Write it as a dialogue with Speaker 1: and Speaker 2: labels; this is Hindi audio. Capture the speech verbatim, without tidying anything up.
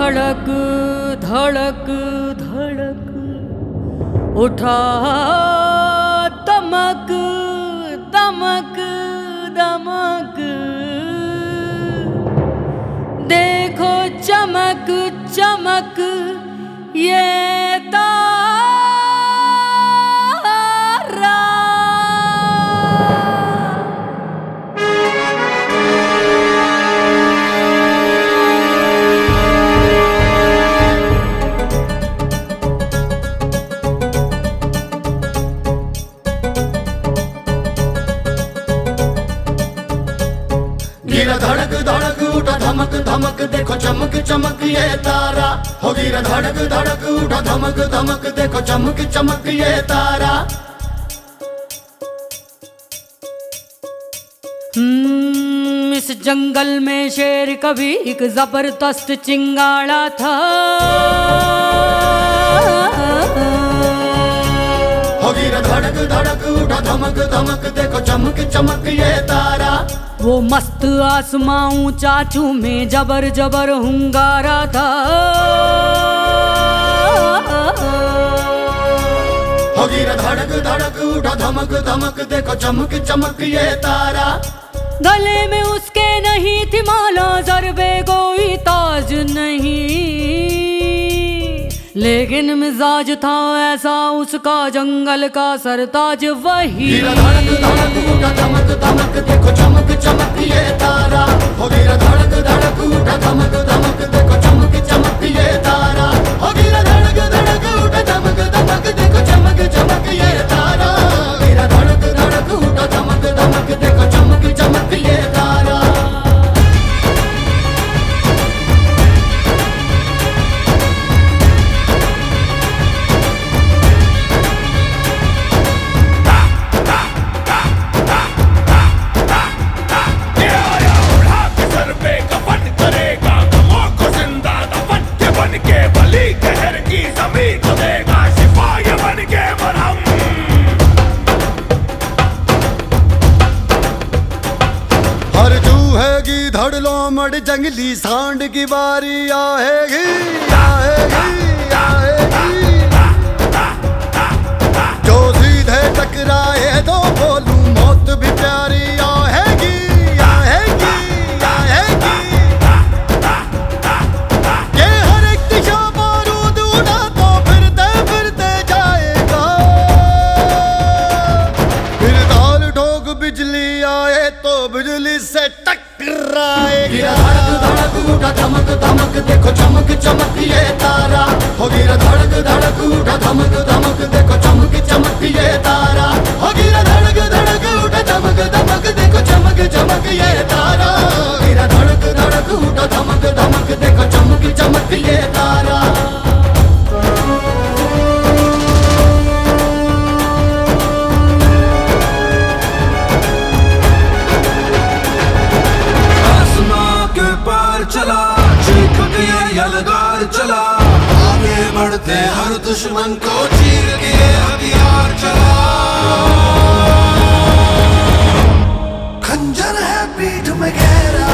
Speaker 1: धड़क धड़क धड़क उठा दमक दमक दमक, देखो चमक चमक ये तारा।
Speaker 2: गिरा धड़क धड़क उठा धमक धमक, देखो चमक चमक ये तारा। हो गिरा धड़क धड़क उठा धमक धमक, देखो चमक चमक ये तारा।
Speaker 1: हम्म इस जंगल में शेर कभी एक जबरदस्त चिंगाड़ा था।
Speaker 2: हो गिरा धड़क धड़क उठा धमक धमक, देखो चमक चमक ये तारा।
Speaker 1: वो मस्त आसमां ऊंचा में जबर जबर हुंगारा था।
Speaker 2: हो गिरा धड़क धड़क उठा धमक धमक, देखो चमक चमक ये तारा।
Speaker 1: गले में उसके नहीं थी माला, ज़रबे कोई ताज नहीं, लेकिन मिजाज था ऐसा उसका जंगल का सरताज वही।
Speaker 2: गिरा धड़क धड़क उठा धमक धमक, देखो चमक चमक ये तारा। हो गिरा धड़क धड़क उठा धमक धमक, देखो चमक चमक ये तारा। हो गिरा धड़क धड़क उठा धमक धमक, देखो चमक चमक ये तारा। गिरा धड़क धड़क उठा धमक धमक, देखो चमक चमक ये तारा। हर चूहेगी धड़लो मड़ जंगली सांड की बारी आएगी आएगी आएगी। जो सीधे टकराए तो बोलूं मौत भी प्यारी आएगी आएगी आएगी। ये हर एक दिशा बारूद उड़ा तो फिरते फिरते जाएगा। फिर दाल ठोक बिजली आए तो बिजली से टकराएगी। गिरा धड़क धड़क उठा धमक धमक, देखो चमक चमक ये तारा। हो गिरा धड़क धड़क उठा धमक धमक, देखो चमक चमक ये तारा। हो गिरा धड़क धड़क उठा धमक धमक, देखो चमक चमक ये तारा। गिरा धड़क धड़क उठा धमक धमक, देखो चमक चमक ये तारा।
Speaker 3: चला चीख के यलगार चला, आगे बढ़ते हर दुश्मन को चीर के हथियार चला। खंजर है पीठ में गहरा,